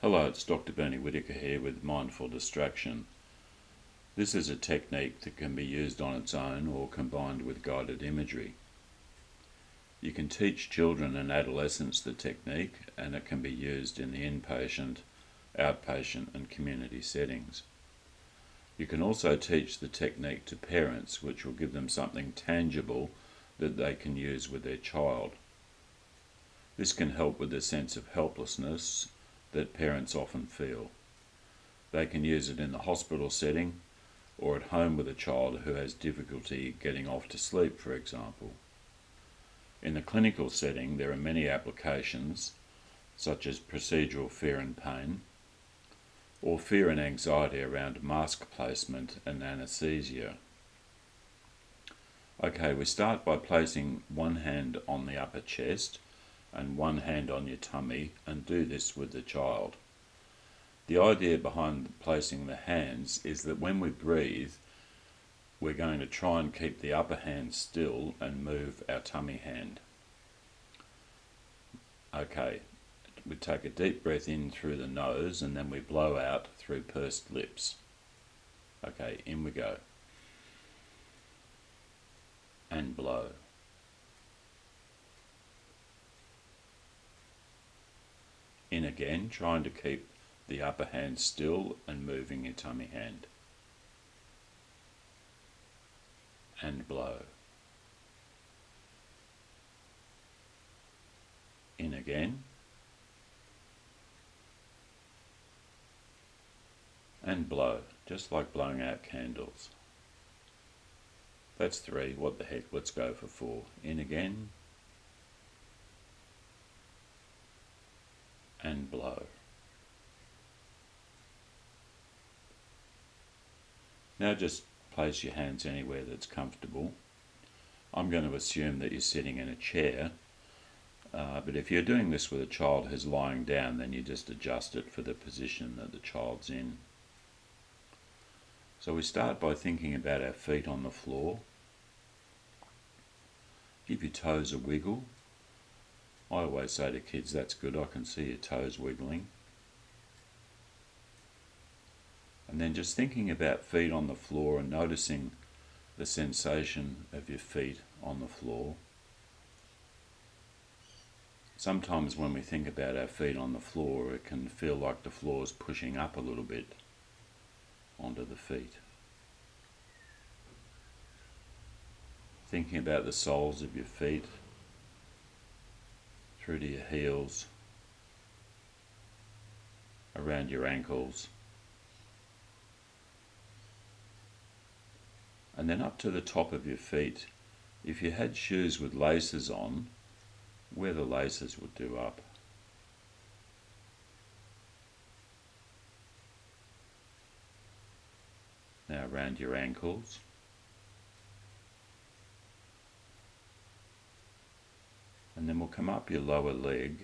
Hello, it's Dr. Bernie Whitaker here with Mindful Distraction. This is a technique that can be used on its own or combined with guided imagery. You can teach children and adolescents the technique, and it can be used in the inpatient, outpatient and community settings. You can also teach the technique to parents, which will give them something tangible that they can use with their child. This can help with the sense of helplessness that parents often feel. They can use it in the hospital setting or at home with a child who has difficulty getting off to sleep, for example. In the clinical setting, there are many applications, such as procedural fear and pain, or fear and anxiety around mask placement and anaesthesia. Okay, we start by placing one hand on the upper chest and one hand on your tummy, and do this with the child. The idea behind placing the hands is that when we breathe, we're going to try and keep the upper hand still and move our tummy hand. Okay, we take a deep breath in through the nose and then we blow out through pursed lips. Okay, in we go. And blow. In again, trying to keep the upper hand still and moving your tummy hand. And blow. In again. And blow, just like blowing out candles. That's 3, what the heck, let's go for 4. In again. And blow. Now just place your hands anywhere that's comfortable. I'm going to assume that you're sitting in a chair, but if you're doing this with a child who's lying down, then you just adjust it for the position that the child's in. So we start by thinking about our feet on the floor. Give your toes a wiggle. I always say to kids, that's good, I can see your toes wiggling. And then just thinking about feet on the floor and noticing the sensation of your feet on the floor. Sometimes when we think about our feet on the floor, it can feel like the floor is pushing up a little bit onto the feet. Thinking about the soles of your feet, through to your heels, around your ankles, and then up to the top of your feet. If you had shoes with laces on, where the laces would do up. Now around your ankles. And then we'll come up your lower leg,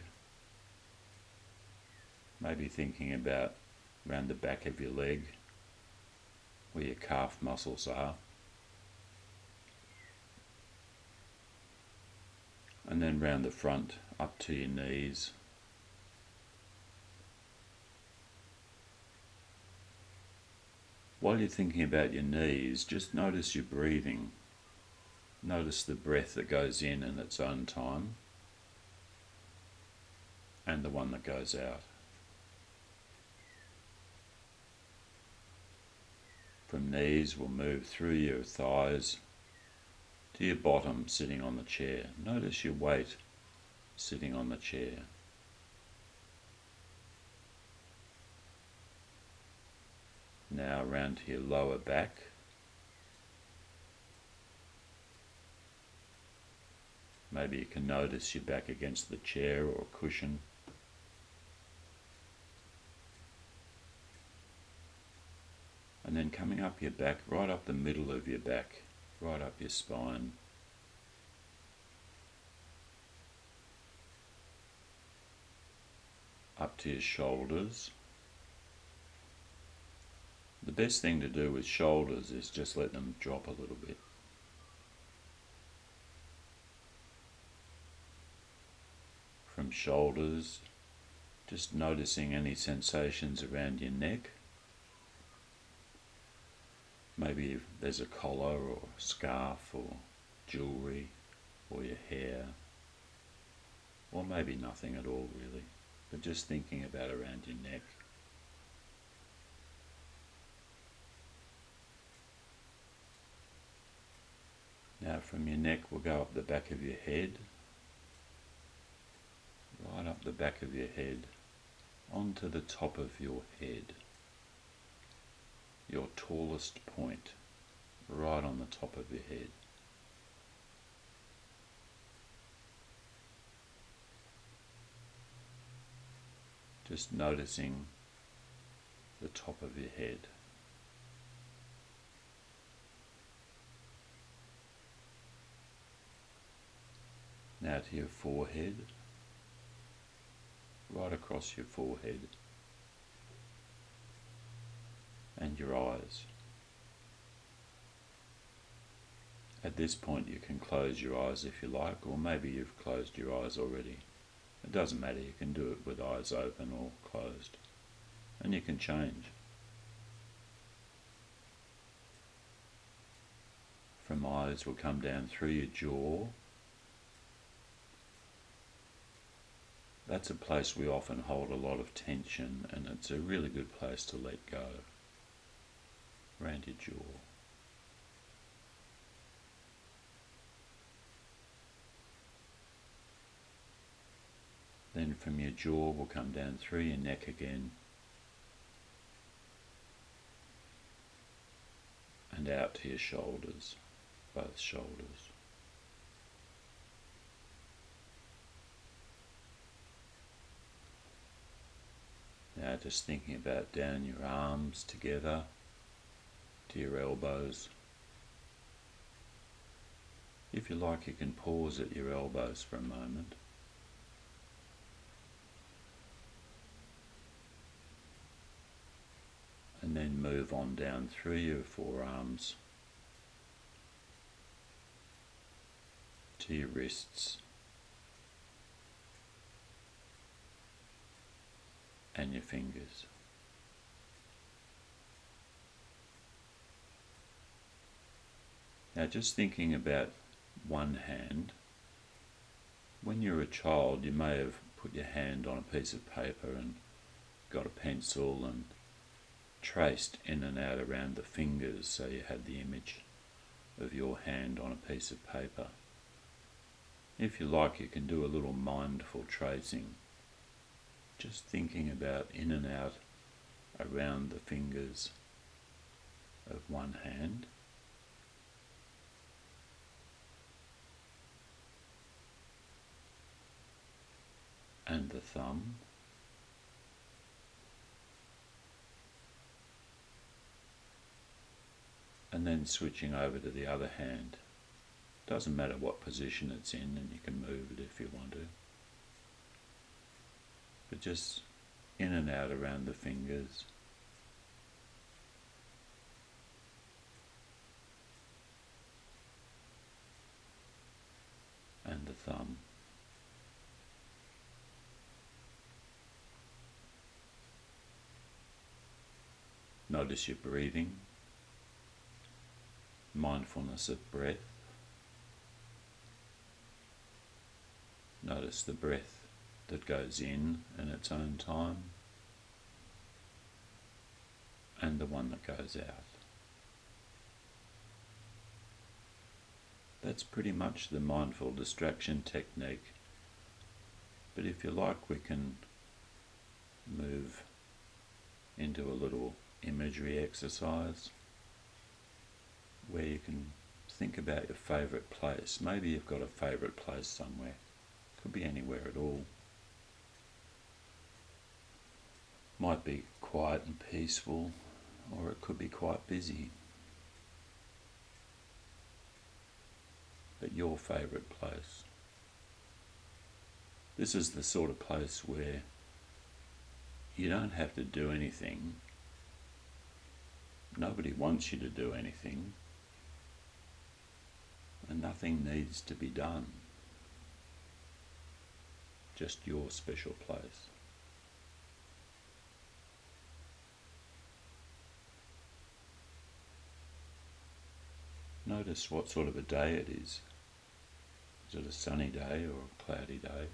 maybe thinking about around the back of your leg, where your calf muscles are. And then round the front, up to your knees. While you're thinking about your knees, just notice your breathing. Notice the breath that goes in its own time, and the one that goes out. From knees, we'll move through your thighs to your bottom sitting on the chair. Notice your weight sitting on the chair. Now around to your lower back. Maybe you can notice your back against the chair or cushion. And then coming up your back, right up the middle of your back, right up your spine. Up to your shoulders. The best thing to do with shoulders is just let them drop a little bit. From shoulders Just noticing any sensations around your neck. Maybe if there's a collar or a scarf or jewellery or your hair, or maybe nothing at all really, but just thinking about around your neck. Now from your neck we'll go up the back of your head, right up the back of your head, onto the top of your head, your tallest point, right on the top of your head. Just noticing the top of your head. Now to your forehead, right across your forehead, and your eyes. At this point you can close your eyes if you like, or maybe you've closed your eyes already. It doesn't matter, you can do it with eyes open or closed, and you can change. From eyes we'll come down through your jaw. That's a place we often hold a lot of tension, and it's a really good place to let go, around your jaw. Then from your jaw we'll come down through your neck again and out to your shoulders, both shoulders. Now just thinking about down your arms together to your elbows. If you like, you can pause at your elbows for a moment. And then move on down through your forearms to your wrists and your fingers. Now just thinking about one hand. When you're a child you may have put your hand on a piece of paper and got a pencil and traced in and out around the fingers so you had the image of your hand on a piece of paper. If you like, you can do a little mindful tracing, just thinking about in and out around the fingers of one hand. And the thumb. And then switching over to the other hand. Doesn't matter what position it's in, and you can move it if you want to. But just in and out around the fingers. And the thumb. Notice your breathing. Mindfulness of breath. Notice the breath that goes in its own time and the one that goes out. That's pretty much the mindful distraction technique, but if you like we can move into a little imagery exercise where you can think about your favourite place. Maybe you've got a favourite place somewhere. Could be anywhere at all. Might be quiet and peaceful, or it could be quite busy. But your favourite place. This is the sort of place where you don't have to do anything. Nobody wants you to do anything. And nothing needs to be done. Just your special place. Notice what sort of a day it is. Is it a sunny day or a cloudy day?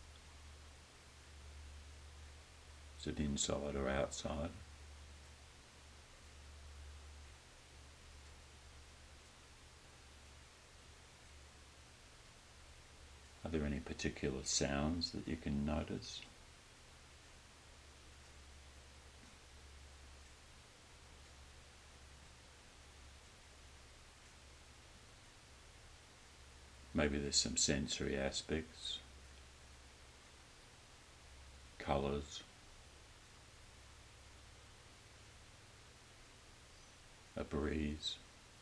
Is it inside or outside? Are there any particular sounds that you can notice? Maybe there's some sensory aspects, colours, a breeze.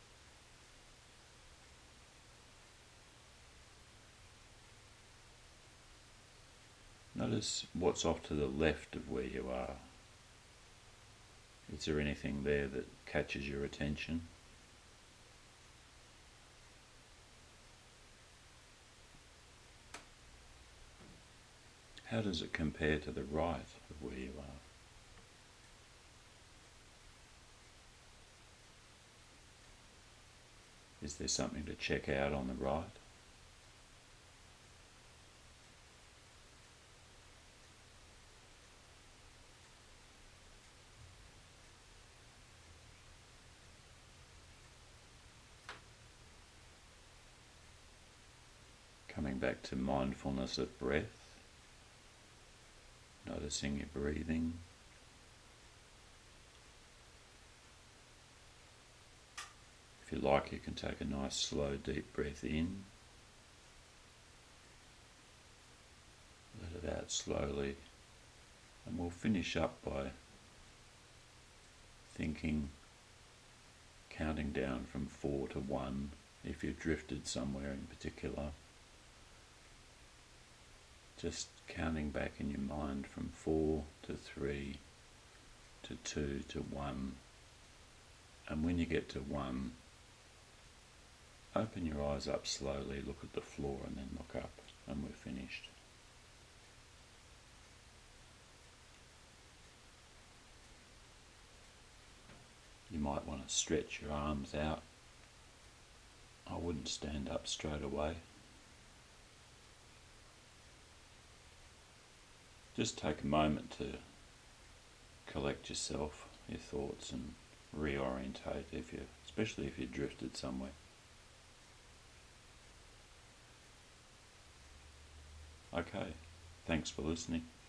Notice what's off to the left of where you are. Is there anything there that catches your attention? How does it compare to the right of where you are? Is there something to check out on the right? Coming back to mindfulness of breath, noticing your breathing. If you like, you can take a nice slow deep breath in, let it out slowly, and we'll finish up by thinking, counting down from 4 to 1 if you've drifted somewhere in particular. Just counting back in your mind from 4 to 3 to 2 to 1. And when you get to 1, open your eyes up slowly, look at the floor and then look up, and we're finished. You might want to stretch your arms out. I wouldn't stand up straight away. Just take a moment to collect yourself, your thoughts, and reorientate, especially if you drifted somewhere. Okay, thanks for listening.